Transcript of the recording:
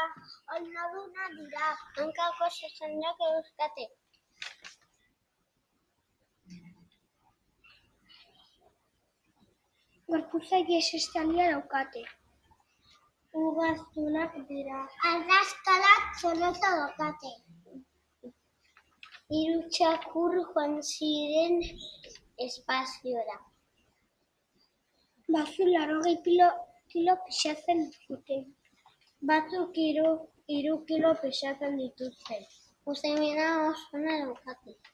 oinoduna dira, hankako zuzendak dauzkate. Gorputza ihesestalia daukate. Ugaztunak dira. Arraskalak zorrotza daukate. 3 txakur joan ziren espaziora. Batzuk 80 kilo pisatzen zuten. Batzuk 3 kilo pisatzen dituzte. Guztaimena oso ona daukate.